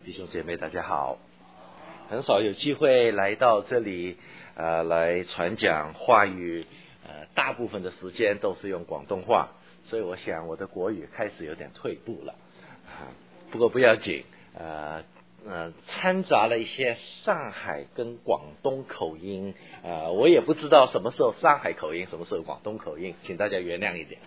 弟兄姐妹大家好，很少有机会来到这里来传讲话语，大部分的时间都是用广东话，所以我想我的国语开始有点退步了，不过不要紧，掺杂了一些上海跟广东口音，我也不知道什么时候上海口音，什么时候广东口音，请大家原谅一点。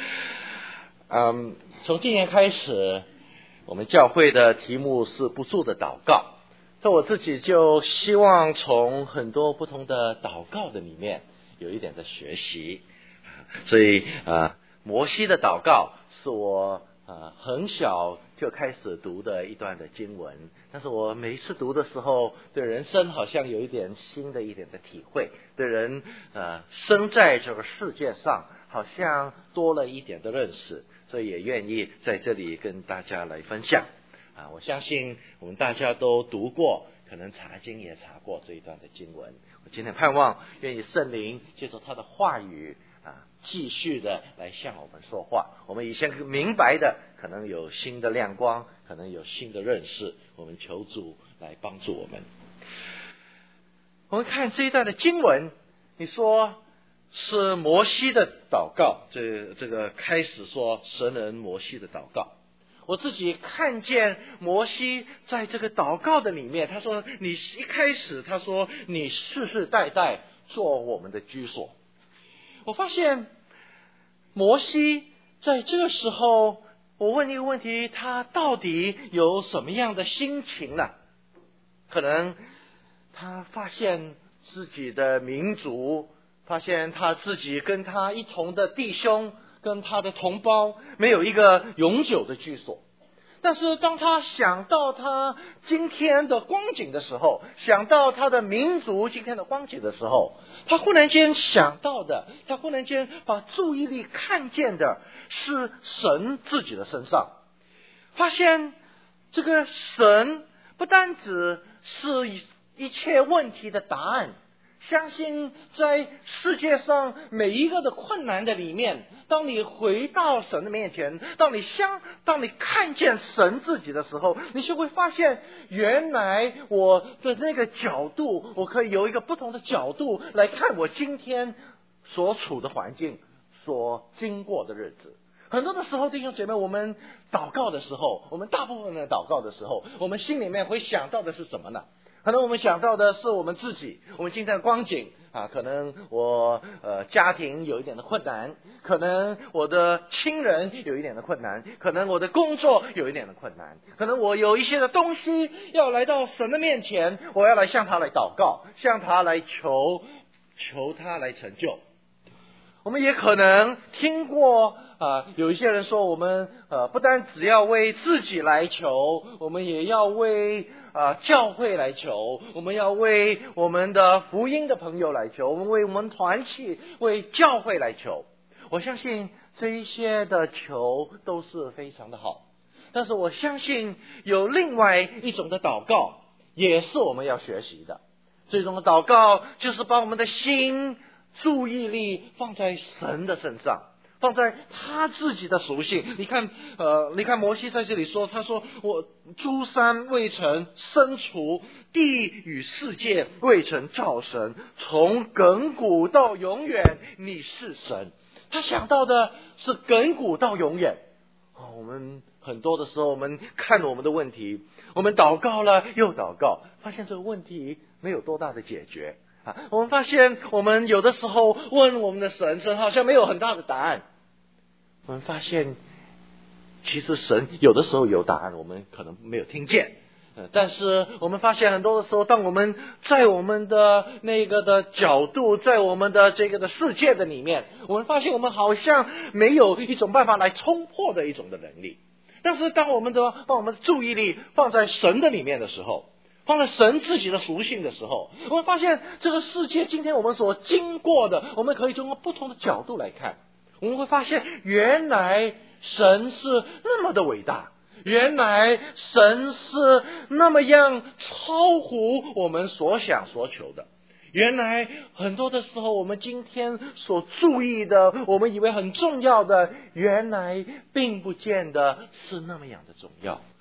从今年开始，我们教会的题目是不住的祷告，所以我自己就希望从很多不同的祷告的里面有一点的学习，所以摩西的祷告是我很小就开始读的一段的经文，但是我每一次读的时候，对人生好像有一点新的一点的体会，对人生在这个世界上好像多了一点的认识，所以也愿意在这里跟大家来分享。我相信我们大家都读过，可能查经也查过这一段的经文。我今天盼望愿意圣灵借着他的话语继续的来向我们说话，我们以前明白的可能有新的亮光，可能有新的认识，我们求主来帮助我们。我们看这一段的经文，你说是摩西的祷告，这个开始说神人摩西的祷告，我自己看见摩西在这个祷告的里面，他说你一开始他说你世世代代做我们的居所。我发现摩西在这个时候，我问一个问题，他到底有什么样的心情呢？可能他发现自己的民族，发现他自己跟他一同的弟兄，跟他的同胞没有一个永久的居所。但是当他想到他今天的光景的时候，想到他的民族今天的光景的时候，他忽然间想到的，他忽然间把注意力看见的是神自己的身上，发现这个神不单只是一切问题的答案，相信在世界上每一个的困难的里面，当你回到神的面前，当你看见神自己的时候，你就会发现原来我的那个角度，我可以有一个不同的角度来看我今天所处的环境，所经过的日子。很多的时候弟兄姐妹，我们祷告的时候，我们大部分人祷告的时候，我们心里面会想到的是什么呢？可能我们想到的是我们自己，我们今天的光景可能我家庭有一点的困难，可能我的亲人有一点的困难，可能我的工作有一点的困难，可能我有一些的东西要来到神的面前，我要来向他来祷告，向他来求他来成就。我们也可能听过有一些人说，我们不单只要为自己来求，我们也要为教会来求，我们要为我们的福音的朋友来求，我们为我们团契为教会来求。我相信这一些的求都是非常的好，但是我相信有另外一种的祷告也是我们要学习的。这种的祷告就是把我们的心注意力放在神的身上，放在他自己的属性。你看摩西在这里说，他说我诸山未曾生出，地与世界未曾造神，从亘古到永远你是神。他想到的是亘古到永远。我们很多的时候，我们看我们的问题，我们祷告了又祷告，发现这个问题没有多大的解决。我们发现我们有的时候问我们的神好像没有很大的答案。我们发现其实神有的时候有答案，我们可能没有听见。但是我们发现很多的时候，当我们在我们的那个的角度，在我们的这个的世界的里面，我们发现我们好像没有一种办法来冲破的一种的能力。但是当我们把我们的注意力放在神的里面的时候，放在神自己的属性的时候，我们发现这个世界今天我们所经过的，我们可以从不同的角度来看。我们会发现原来神是那么的伟大，原来神是那么样超乎我们所想所求的。原来很多的时候，我们今天所注意的，我们以为很重要的，原来并不见得是那么样的重要。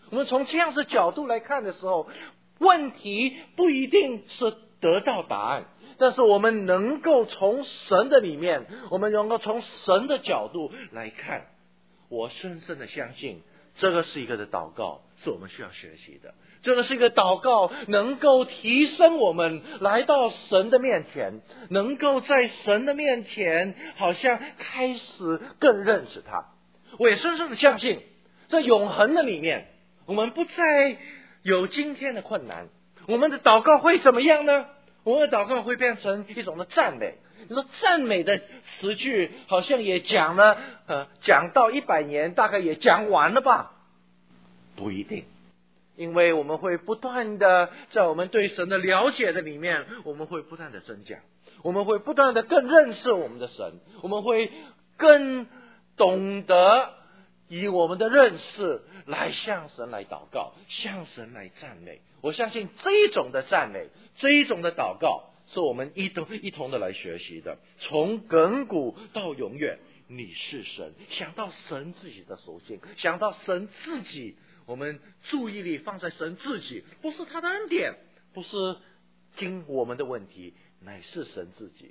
我们从这样的角度来看的时候，问题不一定是得到答案，但是我们能够从神的里面，我们能够从神的角度来看。我深深的相信，这个是一个的祷告，是我们需要学习的。这个是一个祷告，能够提升我们来到神的面前，能够在神的面前好像开始更认识他。我也深深的相信，在永恒的里面，我们不再有今天的困难，我们的祷告会怎么样呢？我们的祷告会变成一种的赞美。你说赞美的词句好像也讲了，讲到100年大概也讲完了吧？不一定，因为我们会不断的在我们对神的了解的里面，我们会不断的增加，我们会不断的更认识我们的神，我们会更懂得以我们的认识来向神来祷告，向神来赞美。我相信这一种的赞美，这一种的祷告，是我们一同的来学习的。从亘古到永远，你是神，想到神自己的属性，想到神自己，我们注意力放在神自己，不是他的恩典，不是经我们的问题，乃是神自己。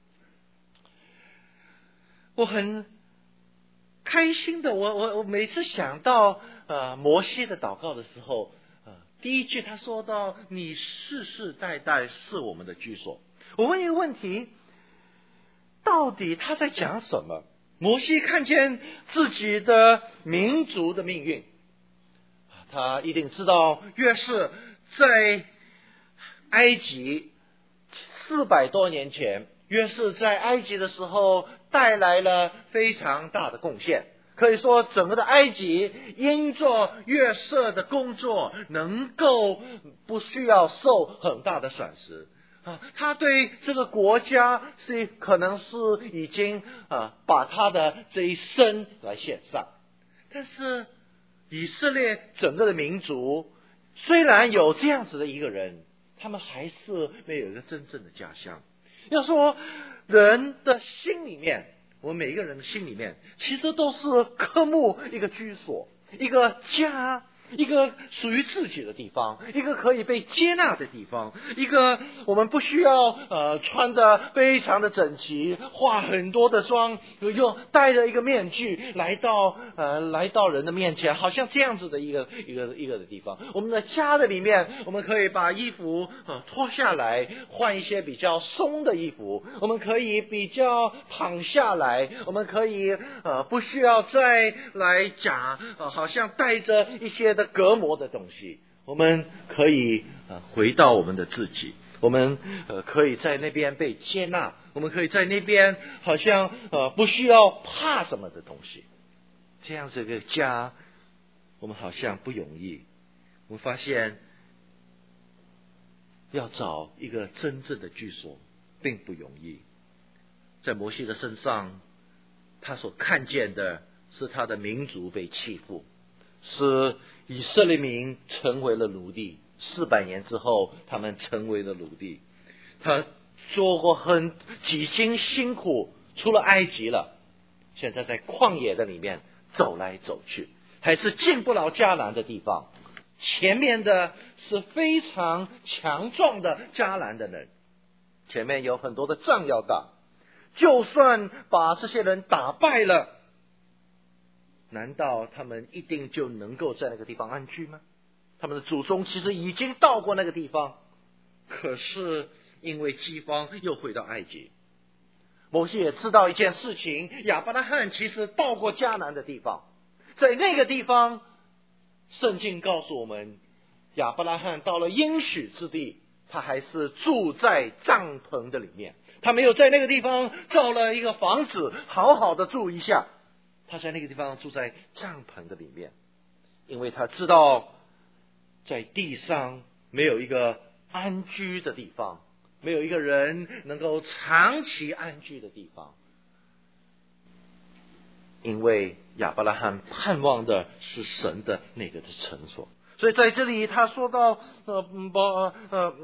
我很开心的，我每次想到摩西的祷告的时候，第一句他说到你世世代代是我们的居所。我问一个问题，到底他在讲什么？摩西看见自己的民族的命运，他一定知道约瑟在埃及400多年前，约瑟在埃及的时候带来了非常大的贡献，可以说整个的埃及因着约瑟的工作能够不需要受很大的损失。他对这个国家是可能是已经把他的这一生来献上。但是以色列整个的民族虽然有这样子的一个人，他们还是没有一个真正的家乡。要说人的心里面，我们每一个人的心里面其实都是渴慕一个居所，一个家，一个属于自己的地方，一个可以被接纳的地方，一个我们不需要穿得非常的整齐，化很多的妆，又戴着一个面具来到人的面前，好像这样子的一个的地方。我们的家的里面，我们可以把衣服脱下来，换一些比较松的衣服，我们可以比较躺下来，我们可以不需要再来好像带着一些的隔膜的东西，我们可以回到我们的自己，我们可以在那边被接纳，我们可以在那边好像不需要怕什么的东西。这样子一个家，我们好像不容易。我们发现要找一个真正的居所并不容易。在摩西的身上，他所看见的是他的民族被欺负，是以色列民成为了奴隶，400年之后他们成为了奴隶。他做过几经辛苦，出了埃及了，现在在旷野的里面走来走去，还是进不了迦南的地方。前面的是非常强壮的迦南的人，前面有很多的仗要打，就算把这些人打败了，难道他们一定就能够在那个地方安居吗？他们的祖宗其实已经到过那个地方，可是因为饥荒又回到埃及。摩西也知道一件事情，亚伯拉罕其实到过迦南的地方，在那个地方圣经告诉我们，亚伯拉罕到了应许之地，他还是住在帐篷的里面，他没有在那个地方造了一个房子好好的住一下，他在那个地方住在帐篷的里面，因为他知道在地上没有一个安居的地方，没有一个人能够长期安居的地方，因为亚伯拉罕盼望的是神的那个的场所。所以在这里他说到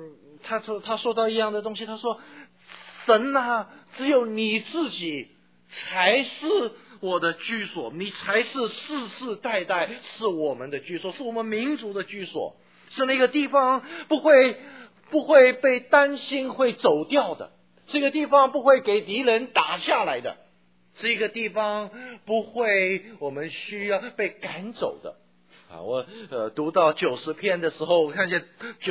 他说到一样的东西，他说神啊，只有你自己才是我的居所，你才是世世代代是我们的居所，是我们民族的居所，是那个地方不会被担心会走掉的，这个地方不会给敌人打下来的，这个地方不会我们需要被赶走的。我读到90篇的时候，我看见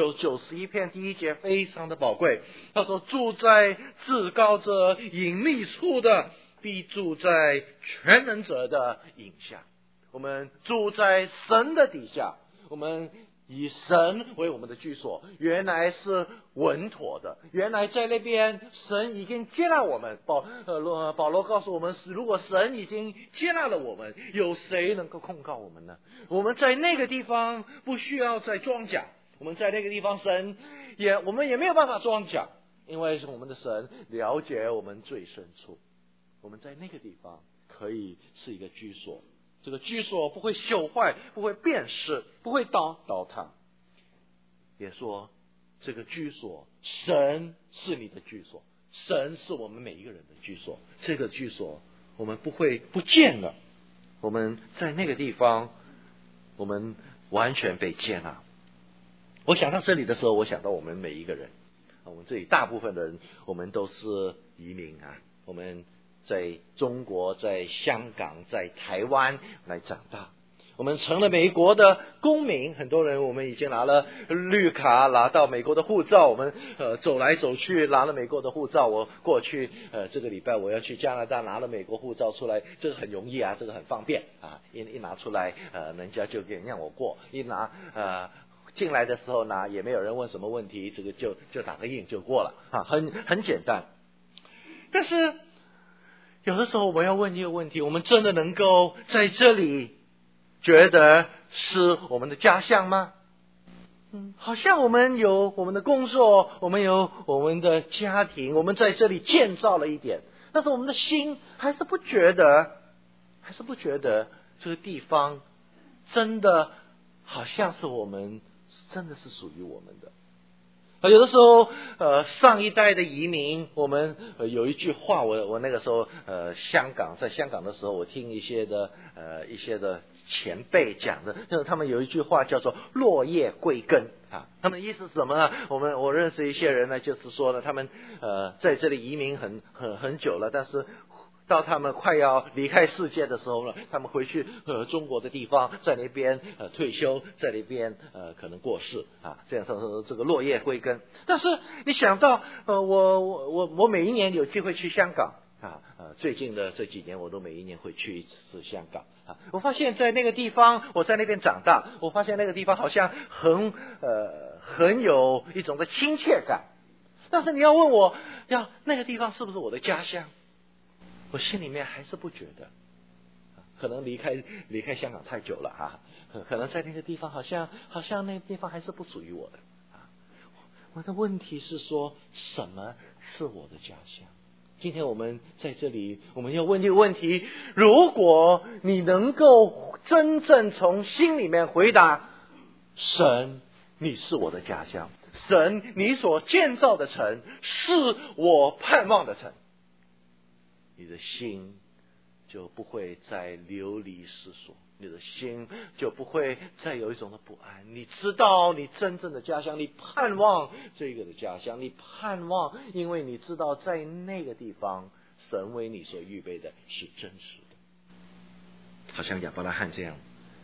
91篇第1节非常的宝贵。他说：住在至高者隐秘处的，必住在全能者的影下。我们住在神的底下，我们以神为我们的居所，原来是稳妥的。原来在那边神已经接纳我们。保罗告诉我们，如果神已经接纳了我们，有谁能够控告我们呢？我们在那个地方不需要再装假，我们在那个地方我们也没有办法装假，因为我们的神了解我们最深处。我们在那个地方可以是一个居所，这个居所不会朽坏，不会变质，不会倒塌。也说这个居所，神是你的居所，神是我们每一个人的居所，这个居所我们不会不见了。我们在那个地方，我们完全被接纳。我想到这里的时候，我想到我们每一个人，我们这里大部分的人，我们都是移民我们在中国，在香港，在台湾来长大，我们成了美国的公民。很多人我们已经拿了绿卡，拿到美国的护照，我们走来走去拿了美国的护照。我过去这个礼拜我要去加拿大，拿了美国护照出来，这个很容易这个很方便一拿出来人家就让我过，一拿进来的时候拿也没有人问什么问题，这个就打个印就过了很简单。但是有的时候我们要问一个问题，我们真的能够在这里觉得是我们的家乡吗？好像我们有我们的工作，我们有我们的家庭，我们在这里建造了一点，但是我们的心还是不觉得这个地方真的好像是我们真的是属于我们的。有的时候上一代的移民，我们有一句话，我那个时候在香港的时候，我听一些的前辈讲的，就是他们有一句话叫做落叶归根他们的意思是什么呢？我认识一些人呢，就是说呢，他们在这里移民很久了，但是到他们快要离开世界的时候呢，他们回去中国的地方，在那边退休，在那边可能过世这样说这个落叶归根。但是你想到我每一年有机会去香港最近的这几年我都每一年会去一次香港我发现在那个地方，我在那边长大，我发现那个地方好像很有一种的亲切感。但是你要问我那个地方是不是我的家乡，我心里面还是不觉得。可能离开香港太久了可能在那个地方好像那个地方还是不属于我的我的问题是说，什么是我的家乡？今天我们在这里，我们要问这个问题，如果你能够真正从心里面回答，神你是我的家乡，神你所建造的城是我盼望的城，你的心就不会再流离失所，你的心就不会再有一种的不安。你知道你真正的家乡，你盼望这个的家乡，你盼望，因为你知道在那个地方神为你所预备的是真实的。好像亚伯拉罕这样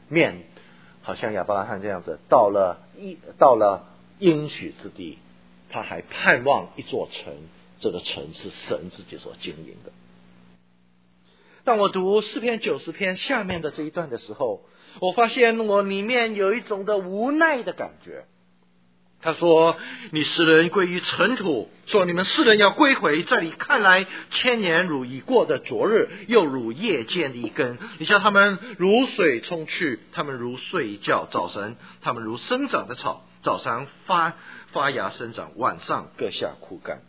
子到了应许之地，他还盼望一座城，这个城是神自己所经营的。当我读诗篇90篇下面的这一段的时候，我发现我里面有一种的无奈的感觉。他说，你世人归于尘土，说你们世人要归回，在你看来千年如已过的昨日，又如夜间的一更。你叫他们如水冲去，他们如睡觉，早晨他们如生长的草，早上发芽生长，晚上各下枯干。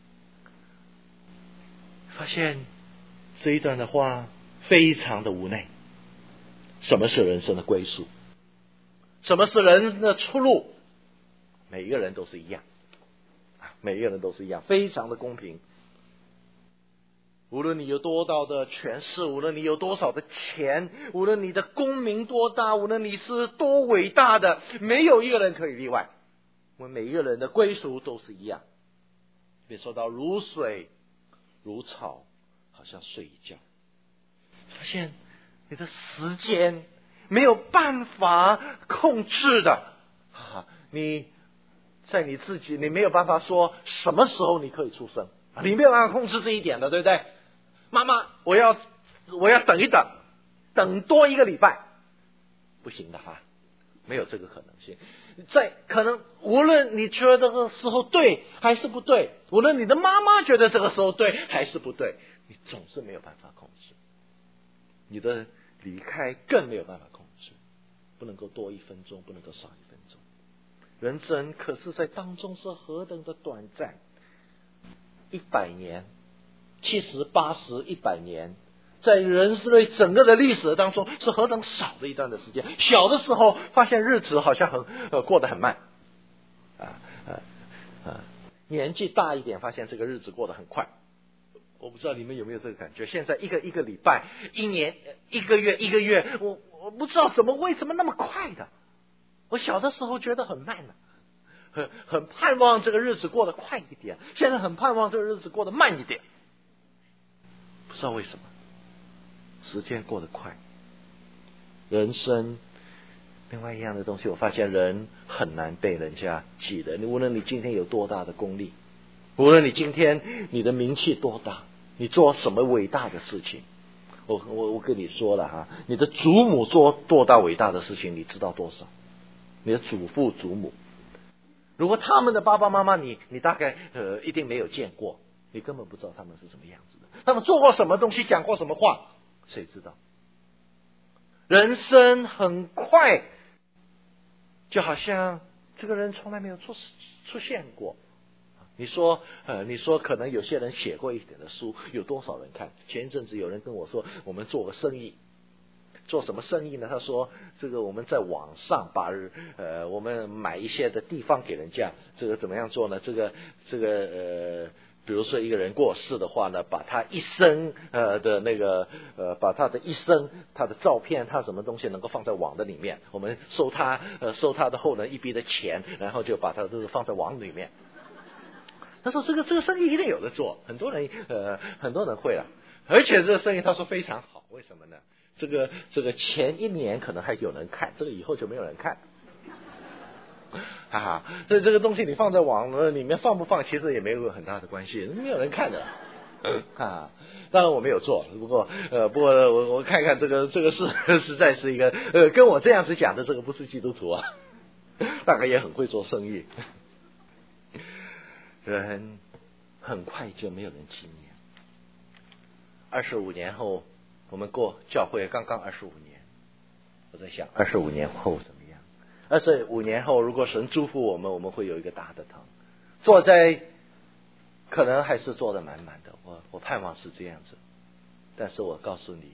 发现这一段的话非常的无奈。什么是人生的归宿？什么是人的出路？每一个人都是一样，非常的公平。 无论你有多大的权势，无论你有多少的钱，无论你的功名多大，无论你是多伟大的，没有一个人可以例外。我们每一个人的归属都是一样，被说到如水如草，好像睡一觉。发现你的时间没有办法控制的你在你自己，你没有办法说什么时候你可以出生，你没有办法控制这一点的，对不对？妈妈，我要等一等，等多一个礼拜，不行的没有这个可能性。可能无论你觉得这个时候对还是不对，无论你的妈妈觉得这个时候对还是不对，你总是没有办法控制。你的离开更没有办法控制，不能够多1分钟，不能够少1分钟。人生可是在当中是何等的短暂，100年、70、80、100年，在人类整个的历史当中是何等少的一段的时间。小的时候发现日子好像过得很慢，年纪大一点发现这个日子过得很快。我不知道你们有没有这个感觉？现在一个礼拜、1年、1个月，我不知道为什么那么快的。我小的时候觉得很慢的，很盼望这个日子过得快一点，现在很盼望这个日子过得慢一点。不知道为什么，时间过得快。人生另外一样的东西，我发现人很难被人家记得。无论你今天有多大的功力，无论你今天你的名气多大，你做什么伟大的事情，我跟你说了你的祖母做多大伟大的事情，你知道多少？你的祖父祖母，如果他们的爸爸妈妈你大概一定没有见过，你根本不知道他们是什么样子的，他们做过什么东西，讲过什么话，谁知道？人生很快，就好像这个人从来没有出现过。你说可能有些人写过一点的书，有多少人看？前一阵子有人跟我说，我们做个生意，做什么生意呢？他说这个我们在网上把我们买一些的地方给人家，这个怎么样做呢？这个比如说一个人过世的话呢，把他一生的那个把他的一生，他的照片，他什么东西能够放在网的里面，我们收他的后人一笔的钱，然后就把他都放在网里面。他说这个生意一定有的做，很多人会了，而且这个生意他说非常好。为什么呢？这个前1年可能还有人看，这个以后就没有人看。所以这个东西你放在网里面放不放，其实也没有很大的关系，没有人看的。当然我没有做，不过我看看这个是实在是一个跟我这样子讲的这个不是基督徒大概也很会做生意。人很快就没有人纪念。25年后，我们过教会刚刚25年，我在想25年后怎么样？25年后，如果神祝福我们会有一个大的堂，坐在可能还是坐得满满的，我盼望是这样子。但是我告诉你，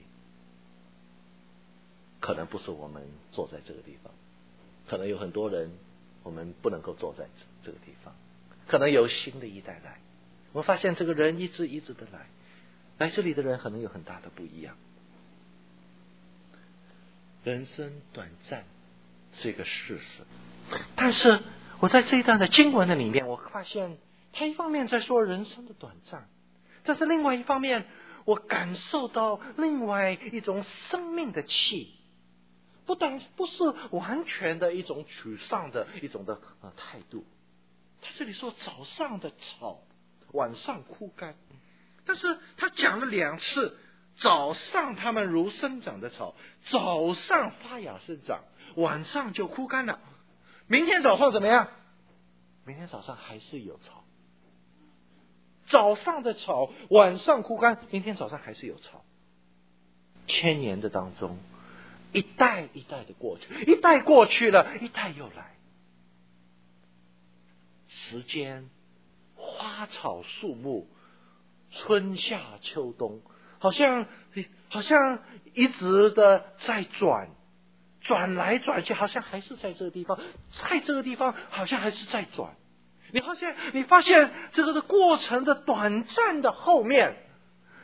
可能不是我们坐在这个地方，可能有很多人我们不能够坐在这个地方。可能有新的一代来，我们发现这个人一直的来这里的人可能有很大的不一样。人生短暂是一个事实，但是我在这一段的经文的里面，我发现他一方面在说人生的短暂，但是另外一方面我感受到另外一种生命的气，不是完全的一种沮丧的一种的态度。他这里说早上的草晚上枯干，但是他讲了2次，早上他们如生长的草，早上发芽生长，晚上就枯干了。明天早上怎么样？明天早上还是有草。早上的草晚上枯干，明天早上还是有草。1000年的当中，一代一代的过去，一代过去了，一代又来。时间花草树木春夏秋冬，好像一直的在转来转去，好像还是在这个地方，在这个地方好像还是在转。你发现这个的过程的短暂的后面，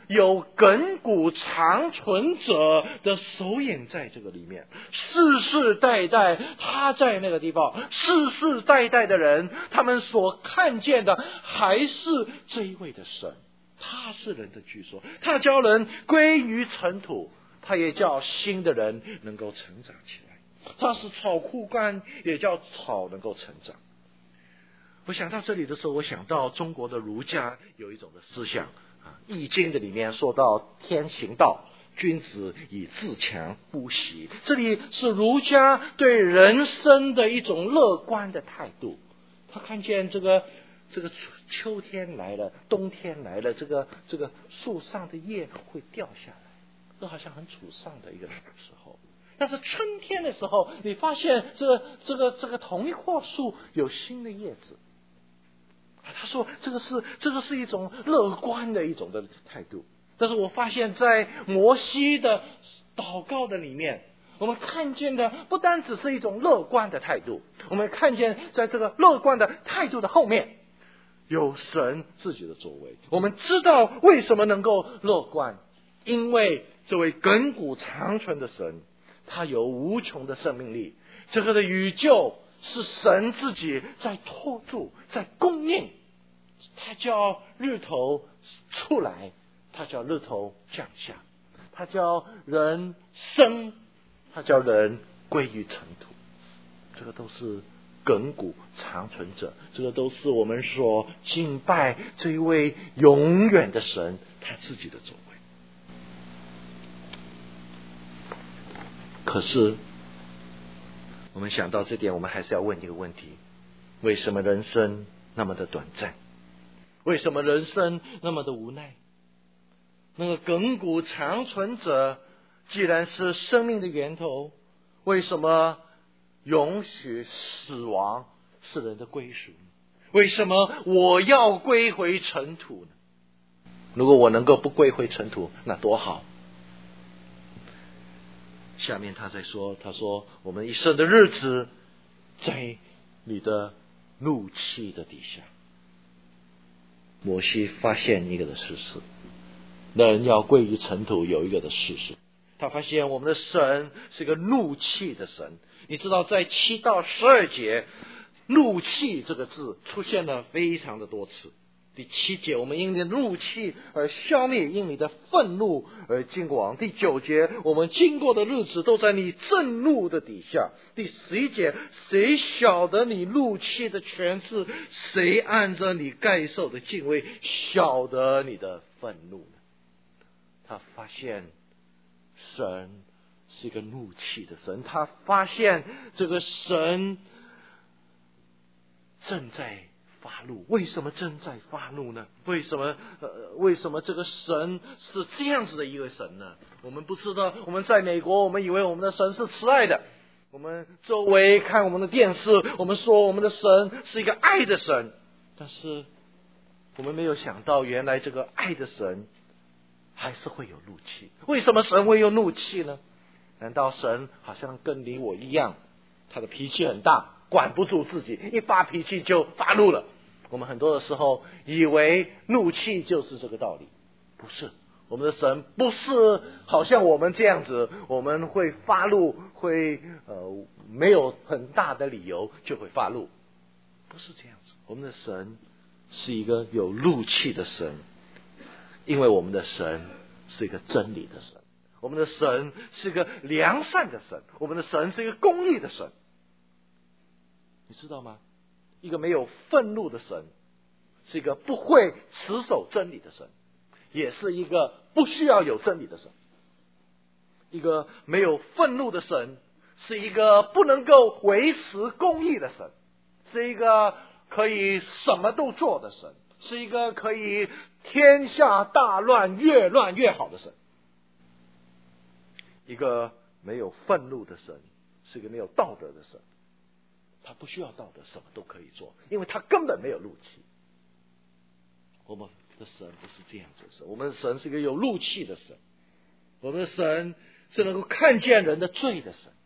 有亘古长存者的手影在这个里面，世世代代他在那个地方，世世代代的人，他们所看见的还是这一位的神。他是人的居所，他叫人归于尘土，他也叫新的人能够成长起来。他是草枯干，也叫草能够成长。我想到这里的时候，我想到中国的儒家有一种的思想易经的里面说到天行道，君子以自强不息。这里是儒家对人生的一种乐观的态度。他看见这个秋天来了，冬天来了，这个树上的叶会掉下来，这好像很沮丧的一个时候。但是春天的时候，你发现这个同一棵树有新的叶子。他说这个是一种乐观的一种的态度。但是我发现在摩西的祷告的里面，我们看见的不单只是一种乐观的态度，我们看见在这个乐观的态度的后面有神自己的作为。我们知道为什么能够乐观，因为这位亘古长存的神，他有无穷的生命力。这个的宇宙是神自己在托住，在供应。他叫日头出来，他叫日头降下，他叫人生，他叫人归于尘土。这个都是亘古长存者，这个都是我们所敬拜这一位永远的神他自己的作为。可是我们想到这点，我们还是要问一个问题：为什么人生那么的短暂？为什么人生那么的无奈？那个亘古长存者既然是生命的源头，为什么容许死亡是人的归属？为什么我要归回尘土呢？如果我能够不归回尘土，那多好。下面他在说，他说我们一生的日子在你的怒气的底下。摩西发现一个的事实，人要归于尘土有一个的事实。他发现我们的神是一个怒气的神。你知道在7到12节，怒气这个字出现了非常的多次。第7节，我们因你的怒气而消灭，因你的愤怒而惊惶。第9节，我们经过的日子都在你震怒的底下。第11节，谁晓得你怒气的权势？谁按着你该受的敬畏晓得你的愤怒呢？他发现神是一个怒气的神，他发现这个神正在发怒。为什么正在发怒呢？为什么这个神是这样子的一位神呢？我们不知道。我们在美国，我们以为我们的神是慈爱的，我们周围看我们的电视，我们说我们的神是一个爱的神，但是我们没有想到，原来这个爱的神还是会有怒气。为什么神会有怒气呢？难道神好像跟你我一样，他的脾气很大，管不住自己，一发脾气就发怒了？我们很多的时候以为怒气就是这个道理，不是。我们的神不是好像我们这样子，我们会发怒，会没有很大的理由就会发怒，不是这样子。我们的神是一个有怒气的神，因为我们的神是一个真理的神，我们的神是一个良善的神，我们的神是一个公义的神。你知道吗？一个没有愤怒的神，是一个不会持守真理的神，也是一个不需要有真理的神。一个没有愤怒的神，是一个不能够维持公义的神，是一个可以什么都做的神，是一个可以天下大乱越乱越好的神。一个没有愤怒的神，是一个没有道德的神，他不需要道德，什么都可以做，因为他根本没有怒气。我们的神不是这样子的神，我们的神是一个有怒气的神，我们的神是能够看见人的罪的神。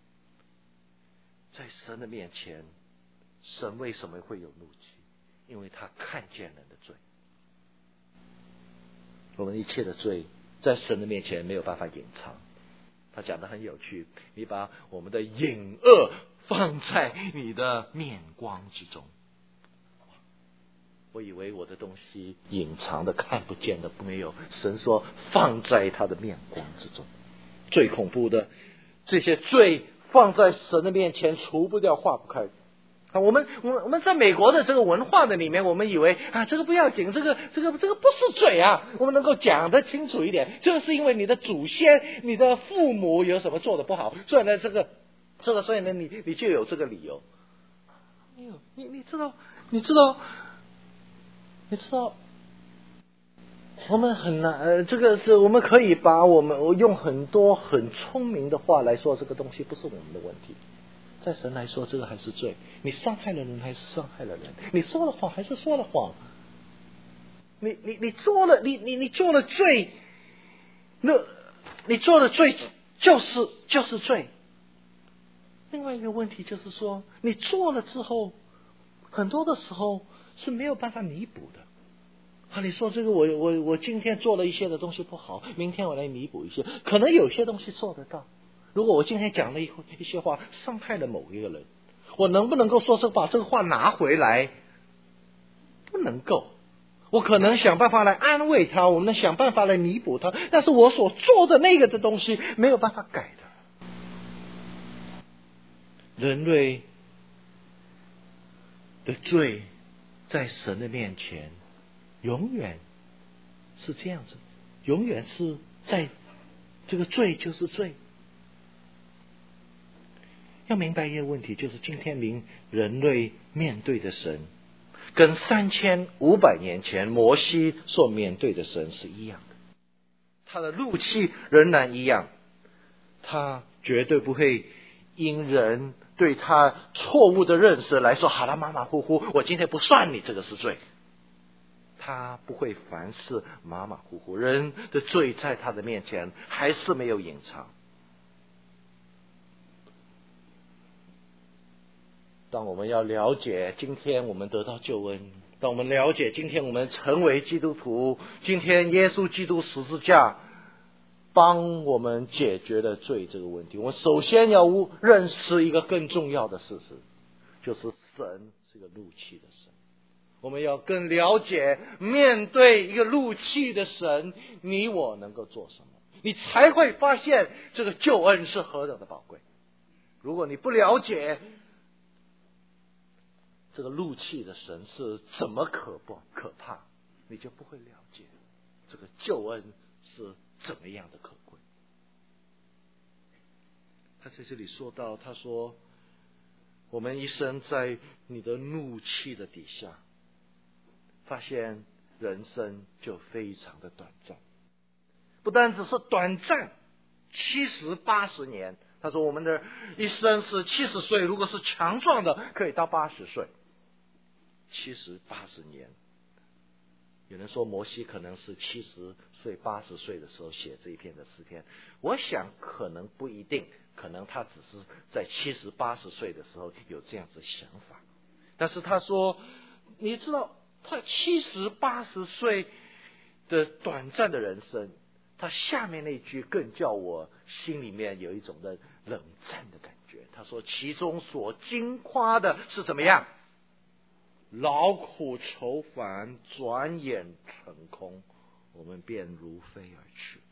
在神的面前，神为什么会有怒气？因为他看见人的罪。 我们一切的罪在神的面前没有办法隐藏。他讲得很有趣，你把我们的隐恶放在你的面光之中。我以为我的东西隐藏的看不见的没有，神说放在他的面光之中。最恐怖的，这些罪放在神的面前除不掉化不开。我们在美国的这个文化的里面，我们以为这个不要紧，这个不是罪啊，我们能够讲得清楚一点，就是因为你的祖先你的父母有什么做的不好，所以呢所以呢你就有这个理由。你知道我们很难这个是我们可以把我用很多很聪明的话来说，这个东西不是我们的问题，在神来说这个还是罪。你伤害了人还是伤害了人，你说了谎还是说了谎，你做了你做了罪，那你做了罪就是罪。另外一个问题就是说，你做了之后很多的时候是没有办法弥补的。你说这个我今天做了一些的东西不好，明天我来弥补一些，可能有些东西做得到。如果我今天讲了一些话伤害了某一个人，我能不能够说把这个话拿回来？不能够。我可能想办法来安慰他，我们能想办法来弥补他，但是我所做的那个的东西没有办法改的。人类的罪在神的面前永远是这样子，永远是在这个罪就是罪。要明白一个问题，就是今天人类面对的神跟3500年前摩西所面对的神是一样的，他的怒气仍然一样，他绝对不会因人对他错误的认识来说，好了，马马虎虎，我今天不算你这个是罪。他不会凡事马马虎虎，人的罪在他的面前还是没有隐藏。当我们要了解今天我们得到救恩，当我们了解今天我们成为基督徒，今天耶稣基督十字架帮我们解决了罪这个问题，我们首先要认识一个更重要的事实，就是神是个怒气的神。我们要更了解，面对一个怒气的神，你我能够做什么，你才会发现这个救恩是何等的宝贵。如果你不了解这个怒气的神是怎么可怕，你就不会了解这个救恩是怎么样的可贵。他在这里说到，他说我们一生在你的怒气的底下，发现人生就非常的短暂，不单只是短暂，70、80年。他说我们的一生是70岁，如果是强壮的可以到80岁，70、80年。有人说摩西可能是70岁、80岁的时候写这一篇的诗篇，我想可能不一定，可能他只是在70、80岁的时候有这样子的想法。但是他说，你知道他70、80岁的短暂的人生，他下面那句更叫我心里面有一种的冷战的感觉。他说其中所惊夸的是怎么样？劳苦愁烦，转眼成空，我们便如飞而去。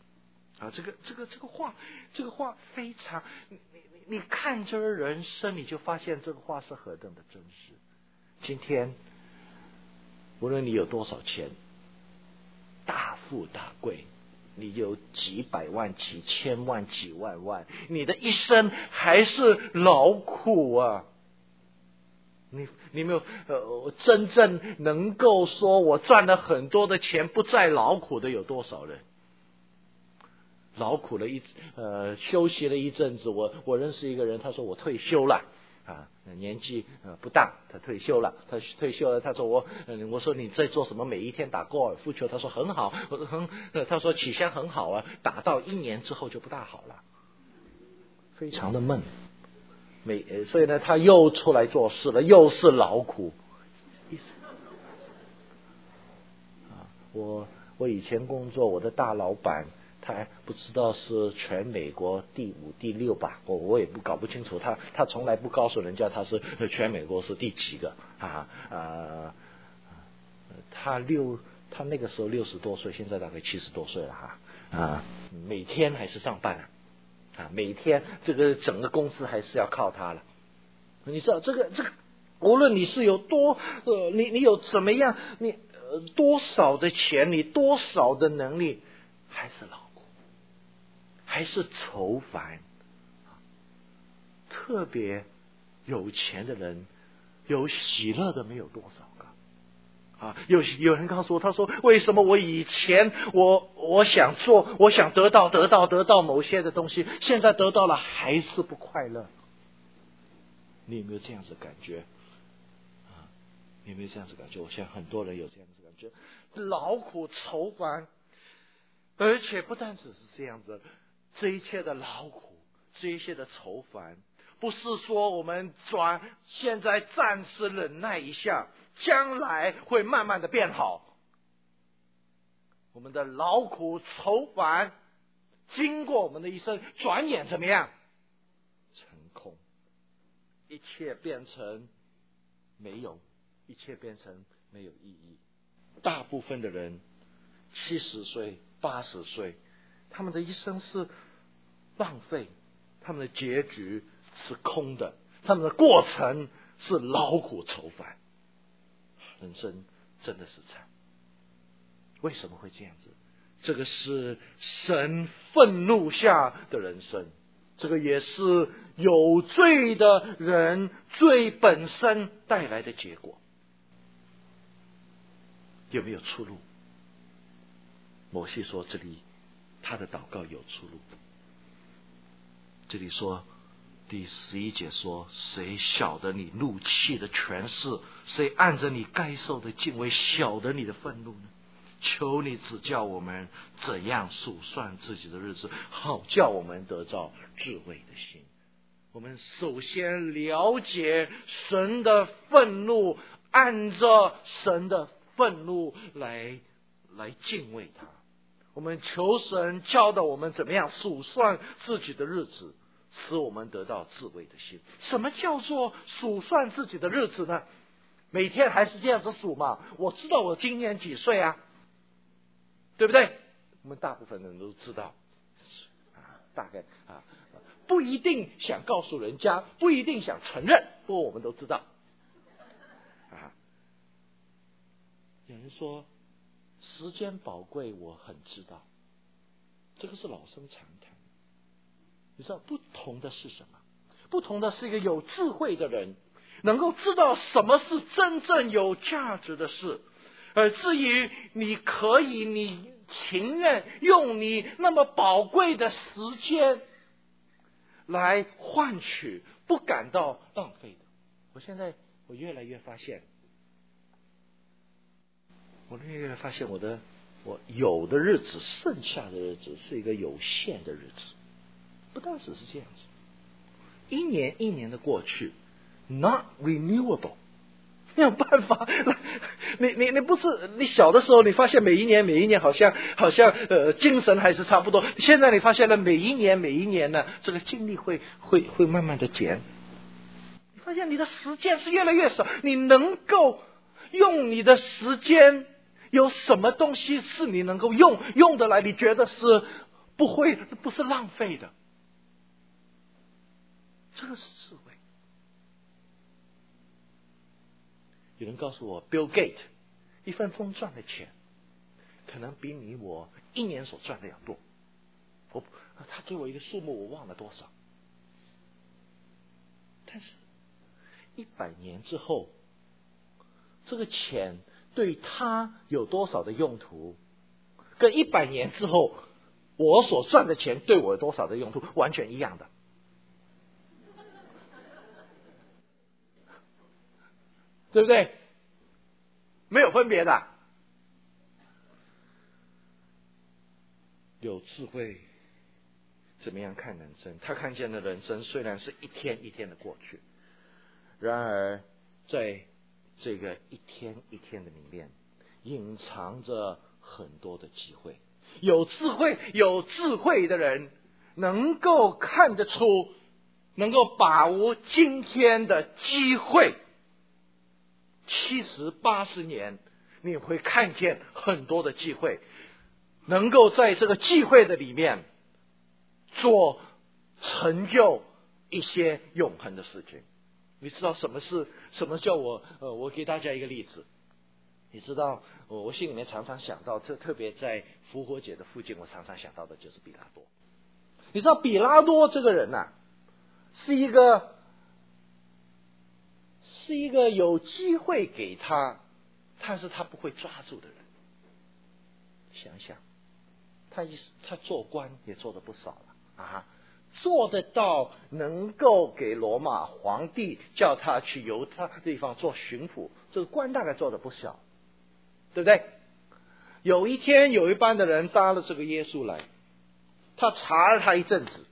这个话非常，你看这人生，你就发现这个话是何等的真实。今天无论你有多少钱，大富大贵，你有几百万、几千万、几万万，你的一生还是劳苦啊。你没有真正能够说我赚了很多的钱不再劳苦的有多少人？劳苦了休息了一阵子，我认识一个人，他说我退休了啊，年纪不大，他退休了。他退休了，他说我说你在做什么？每一天打高尔夫球。他说很好，他说起先很好啊，打到1年之后就不大好了，非常的闷。所以呢，他又出来做事了，又是劳苦。 我以前工作，我的大老板他还不知道是全美国第5、第6吧，我也搞不清楚，他从来不告诉人家他是全美国是第几个他那个时候60多岁，现在大概70多岁了每天还是上班每天这个整个公司还是要靠他了。你知道这个无论你是有多你有怎么样，你多少的钱，你多少的能力，还是劳苦，还是愁烦。特别有钱的人，有喜乐的没有多少个有人告诉我，他说为什么我以前我想做，我想得到某些的东西，现在得到了还是不快乐？你有没有这样子的感觉你有没有这样子的感觉？我想很多人有这样子的感觉，劳苦愁烦。而且不单只是这样子，这一切的劳苦，这一切的愁烦，不是说我们现在暂时忍耐一下，将来会慢慢的变好。我们的劳苦愁烦经过我们的一生，转眼怎么样？成空，一切变成没有，一切变成没有意义。大部分的人70岁80岁，他们的一生是浪费，他们的结局是空的，他们的过程是劳苦愁烦。人生真的是惨。为什么会这样子？这个是神愤怒下的人生，这个也是有罪的人罪本身带来的结果。有没有出路？摩西说这里他的祷告有出路。这里说第11节说，谁晓得你怒气的权势？谁按着你该受的敬畏晓得你的愤怒呢？求你指教我们怎样数算自己的日子，好叫我们得到智慧的心。我们首先了解神的愤怒，按着神的愤怒来敬畏他。我们求神教导我们怎么样数算自己的日子，使我们得到智慧的心。什么叫做数算自己的日子呢？每天还是这样子数嘛？我知道我今年几岁对不对？我们大部分人都知道大概不一定想告诉人家，不一定想承认，不过我们都知道有人说时间宝贵，我很知道，这个是老生常谈。你知道不同的是什么？不同的是一个有智慧的人能够知道什么是真正有价值的事，而至于你情愿用你那么宝贵的时间来换取不感到浪费的。我越来越发现我有的日子，剩下的日子是一个有限的日子。不单只是这样子，一年一年的过去 not renewable， 没有办法。你不是你小的时候，你发现每一年好像精神还是差不多。现在你发现了每一年呢，这个精力会慢慢的减。你发现你的时间是越来越少，你能够用你的时间，有什么东西是你能够用得来？你觉得是不是浪费的？这个是智慧。有人告诉我 Bill Gates 1分钟赚的钱可能比你我1年所赚的要多。他给我一个数目，我忘了多少。但是100年之后，这个钱对他有多少的用途，跟100年之后我所赚的钱对我有多少的用途完全一样的。对不对？没有分别的。有智慧怎么样看人生？他看见的人生虽然是一天一天的过去，然而在这个一天一天的里面，隐藏着很多的机会。有智慧的人能够看得出，能够把握今天的机会。70、80年，你会看见很多的机会，能够在这个机会的里面成就一些永恒的事情。你知道什么叫我给大家一个例子。你知道我心里面常常想到，特别在复活节的附近，我常常想到的就是比拉多。你知道比拉多这个人啊，是一个有机会给他，但是他不会抓住的人。想想他做官也做得不少了啊，做得到能够给罗马皇帝叫他去犹太地方做巡抚，这个官大概做得不小，对不对？有一天有一班的人搭了这个耶稣来，他查了他一阵子，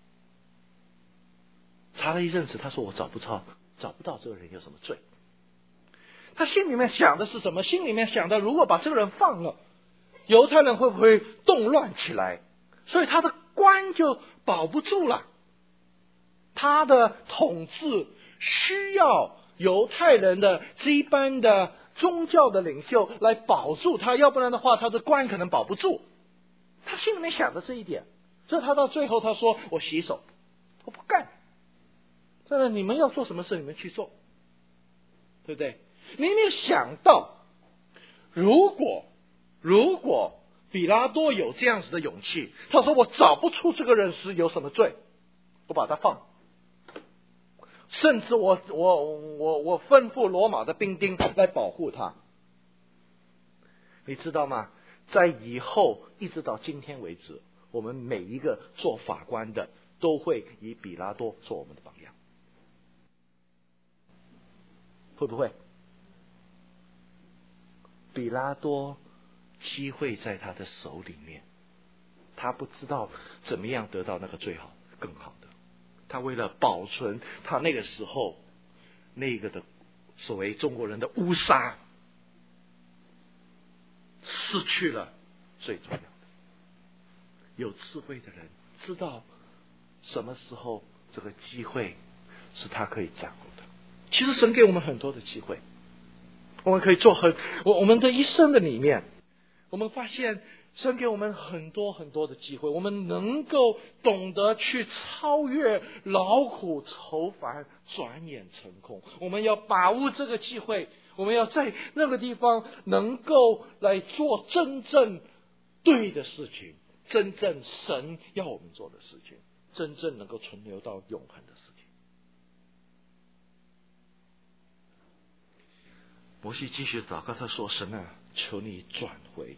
他说我找不到这个人有什么罪。他心里面想的是什么？心里面想的，如果把这个人放了，犹太人会不会动乱起来？所以他的官就保不住了。他的统治需要犹太人的这一般的宗教的领袖来保住他，要不然的话他的官可能保不住。他心里面想的这一点，所以他到最后他说我洗手，我不干。真的，你们要做什么事你们去做，对不对？你有没有想到，如果比拉多有这样子的勇气，他说我找不出这个人是有什么罪，我把他放，甚至我吩咐罗马的兵丁来保护他。你知道吗？在以后一直到今天为止，我们每一个做法官的都会以比拉多做我们的榜样，会不会？比拉多机会在他的手里面，他不知道怎么样得到那个最好更好的，他为了保存他那个时候那个的所谓中国人的乌纱，失去了最重要的。有智慧的人知道什么时候这个机会是他可以掌握的。其实神给我们很多的机会，我们可以做我们的一生的里面，我们发现神给我们很多很多的机会，我们能够懂得去超越劳苦愁烦，转眼成空。我们要把握这个机会，我们要在那个地方能够来做真正对的事情，真正神要我们做的事情，真正能够存留到永恒的事情。摩西继续祷告，他说：神啊，求你转回。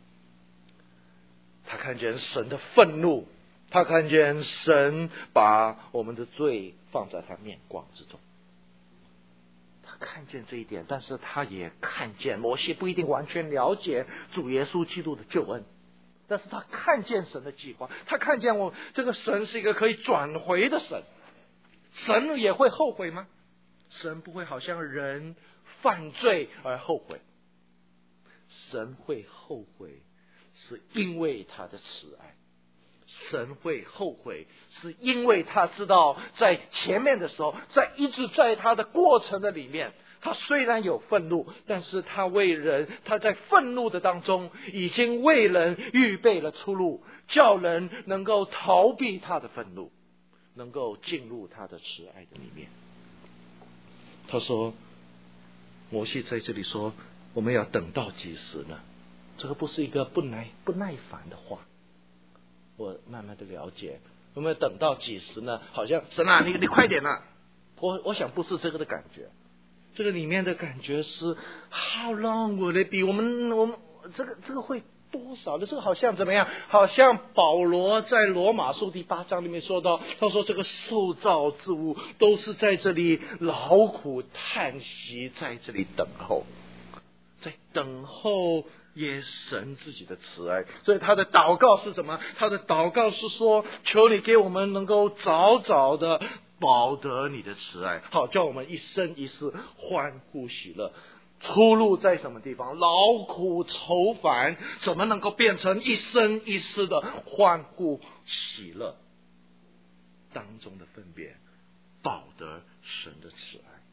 他看见神的愤怒，他看见神把我们的罪放在他面光之中，他看见这一点。但是他也看见摩西不一定完全了解主耶稣基督的救恩，但是他看见神的计划，他看见我这个神是一个可以转回的神。神也会后悔吗？神不会好像人犯罪而后悔，神会后悔是因为他的慈爱，神会后悔是因为他知道在前面的时候，一直在他的过程的里面，他虽然有愤怒，但是他为人，他在愤怒的当中已经为人预备了出路，叫人能够逃避他的愤怒，能够进入他的慈爱的里面。他说，摩西在这里说，我们要等到几时呢？这个不是一个不耐烦的话，我慢慢的了解，我们要等到几时呢？好像神啊，你快点啊！我想不是这个的感觉，这个里面的感觉是 How long will it be？ 我们这个会多少的？这个好像怎么样？好像保罗在罗马书第8章里面说到，他说这个受造之物都是在这里劳苦叹息，在这里等候，在等候耶神自己的慈爱。所以他的祷告是什么？他的祷告是说，求你给我们能够早早的保得你的慈爱，好叫我们一生一世欢呼喜乐。 出路在什么地方？劳苦愁烦怎么能够变成一生一世的欢呼喜乐当中的分别，保得神的慈爱？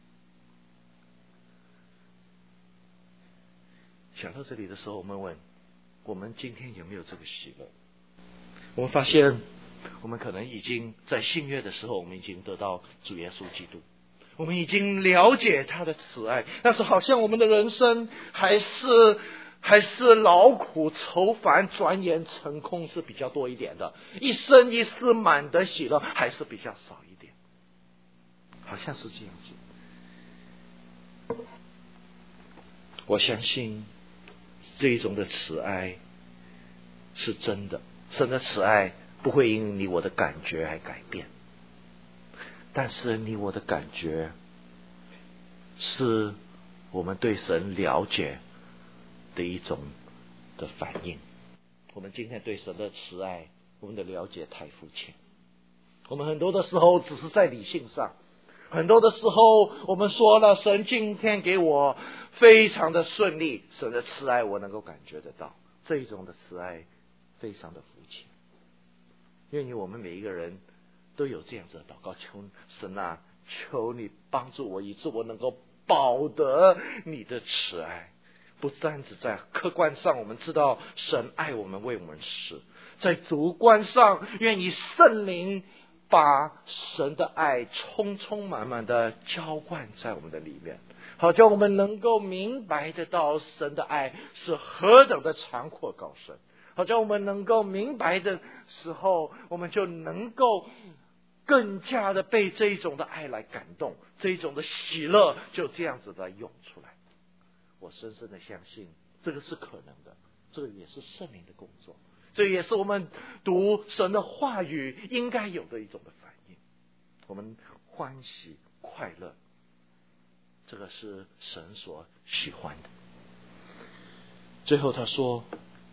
想到这里的时候，我们问，我们今天有没有这个喜乐？我们发现我们可能已经在信约的时候，我们已经得到主耶稣基督，我们已经了解他的慈爱，但是好像我们的人生还是劳苦愁烦，转眼成空是比较多一点的，一生一世满得喜乐还是比较少一点，好像是这样子。我相信这一种的慈爱是真的，神的慈爱不会因你我的感觉而改变，但是你我的感觉是我们对神了解的一种的反应。我们今天对神的慈爱，我们的了解太肤浅，我们很多的时候只是在理性上，很多的时候我们说了，神今天给我非常的顺利，神的慈爱我能够感觉得到，这一种的慈爱非常的肤浅。愿意我们每一个人都有这样子的祷告，求神啊，求你帮助我，以致我能够保得你的慈爱。不单只在客观上我们知道神爱我们，为我们死，在主观上愿意圣灵把神的爱充充满满的浇灌在我们的里面，好叫我们能够明白得到神的爱是何等的长阔高深，好叫我们能够明白的时候，我们就能够更加的被这一种的爱来感动，这一种的喜乐就这样子的涌出来。我深深的相信这个是可能的，这个也是圣灵的工作，这也是我们读神的话语应该有的一种的反应。我们欢喜快乐，这个是神所喜欢的。最后他说，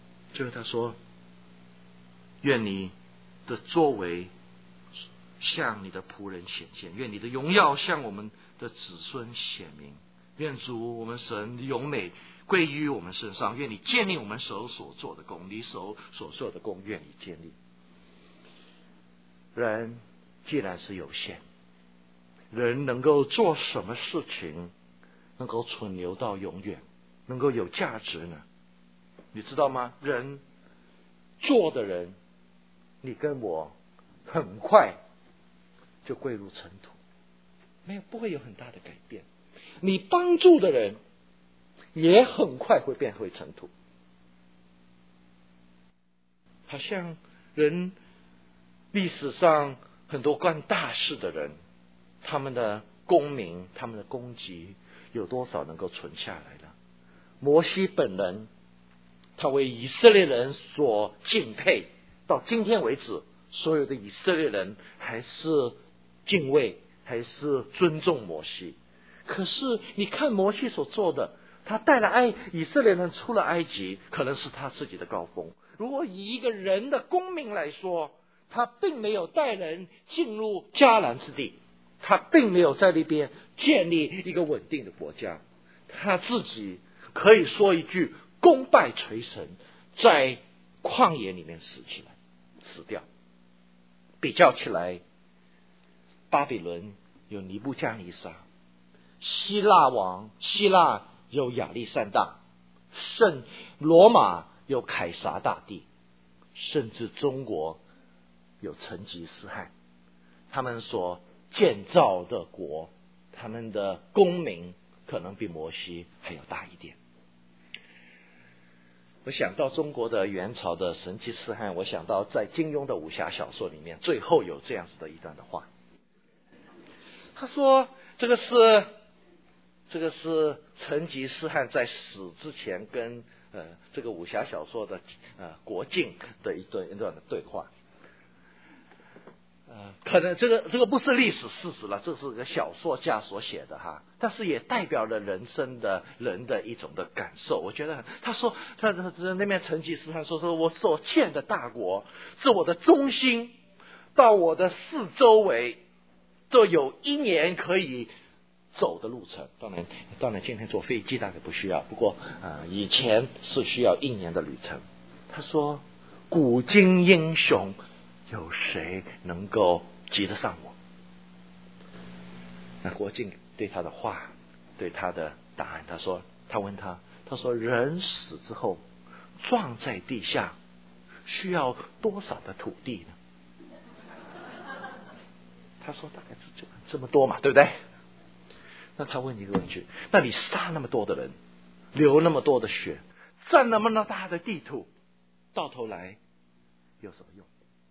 愿你的作为向你的仆人显现，愿你的荣耀向我们的子孙显明。愿主我们神荣美归于我们身上，愿你建立我们手所做的工，你手所做的工愿你建立。人既然是有限，人能够做什么事情能够存留到永远，能够有价值呢？你知道吗？人做的人，你跟我很快就归入尘土，不会有很大的改变。你帮助的人也很快会变回尘土。好像人历史上很多干大事的人，他们的功名，他们的功绩有多少能够存下来了？摩西本人，他为以色列人所敬佩，到今天为止，所有的以色列人还是敬畏，还是尊重摩西。可是你看摩西所做的，他带了以色列人出了埃及，可能是他自己的高峰。如果以一个人的功名来说，他并没有带人进入迦南之地，他并没有在那边建立一个稳定的国家，他自己可以说一句功败垂成，在旷野里面死掉。比较起来，巴比伦有尼布加尼撒，希腊有亚历山大，罗马有凯撒大帝，甚至中国有成吉思汗，他们所建造的国，他们的功名可能比摩西还要大一点。我想到中国的元朝的成吉思汗，我想到在金庸的武侠小说里面，最后有这样子的一段的话，他说这个是成吉思汗在死之前跟这个武侠小说的国境的一段的对话。可能这个不是历史事实了，这是个小说家所写的哈，但是也代表了人的一种的感受。我觉得他说他那边成吉思汗说我所建的大国是我的中心，到我的四周围都有1年可以走的路程。当然今天坐飞机大概不需要，不过以前是需要1年的旅程。他说，古今英雄有谁能够及得上我？那国敬对他的话，对他的答案，他问他说，人死之后撞在地下需要多少的土地呢？他说大概是这么多嘛，对不对？那他问一个问题，那你杀那么多的人，流那么多的血，占那么大的地土，到头来有什么用？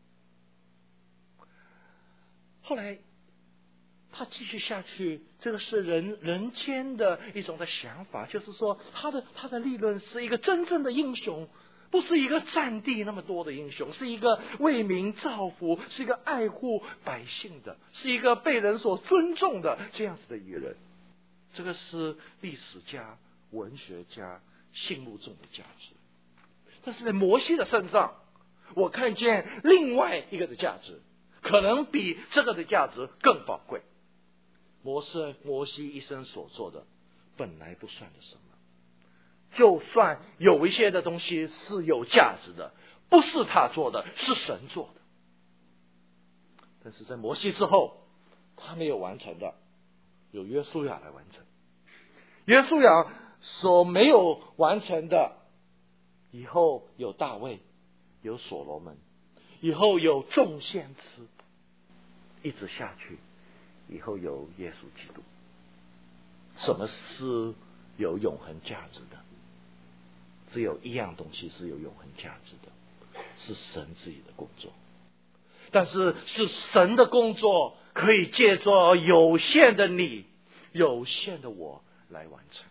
后来他继续下去，这个是人间的一种的想法，就是说他的立论是一个真正的英雄，不是一个占地那么多的英雄，是一个为民造福，是一个爱护百姓的，是一个被人所尊重的这样子的一个人。这个是历史家、文学家心目中的价值。但是在摩西的身上，我看见另外一个的价值，可能比这个的价值更宝贵。摩西一生所做的本来不算的什么，就算有一些的东西是有价值的，不是他做的，是神做的。但是在摩西之后，他没有完成的，有约书亚来完成。约书亚所没有完成的，以后有大卫，有所罗门，以后有众先知，一直下去，以后有耶稣基督。什么是有永恒价值的？只有一样东西是有永恒价值的，是神自己的工作。但是神的工作可以借着有限的你、有限的我来完成。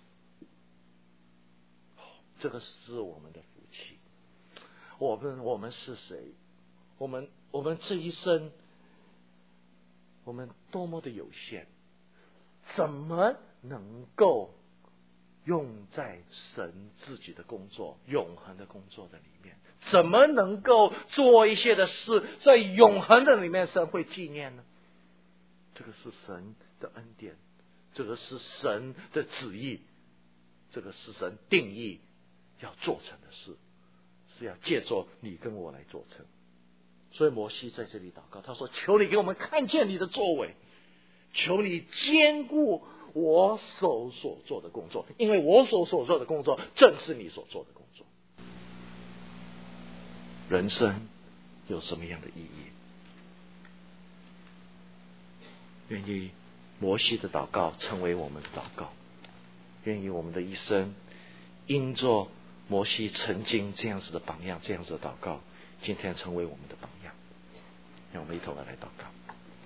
这个是我们的福气。我们是谁？我们这一生，我们多么的有限，怎么能够用在神自己的工作、永恒的工作的里面？怎么能够做一些的事，在永恒的里面神会纪念呢？这个是神的恩典，这个是神的旨意，这个是神定义要做成的事，是要借着你跟我来做成。所以摩西在这里祷告，他说，求你给我们看见你的作为，求你兼顾我所做的工作，因为我所做的工作正是你所做的工作。人生有什么样的意义？愿意摩西的祷告成为我们的祷告，愿意我们的一生因着摩西曾经这样子的榜样，这样子的祷告，今天成为我们的榜样。让我们一同来祷告。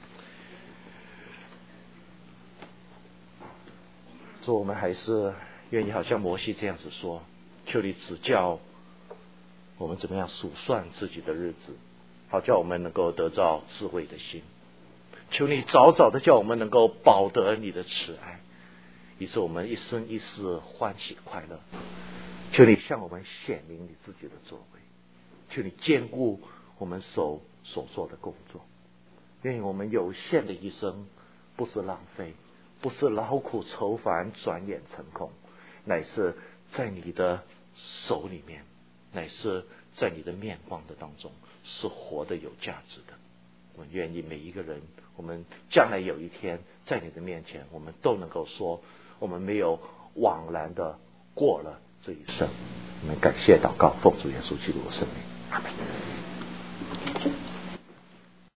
说我们还是愿意好像摩西这样子说，求你指教我们怎么样数算自己的日子，好叫我们能够得到智慧的心。求你早早的叫我们能够保得你的慈爱，以致我们一生一世欢喜快乐。求你向我们显明你自己的作为，求你兼顾我们所做的工作。愿意我们有限的一生不是浪费，不是劳苦愁烦转眼成空，乃是在你的手里面，乃是在你的面光的当中，是活得有价值的。我们愿意每一个人，我们将来有一天在你的面前，我们都能够说，我们没有枉然的过了这一生。我们感谢祷告，奉主耶稣基督的圣名，阿门。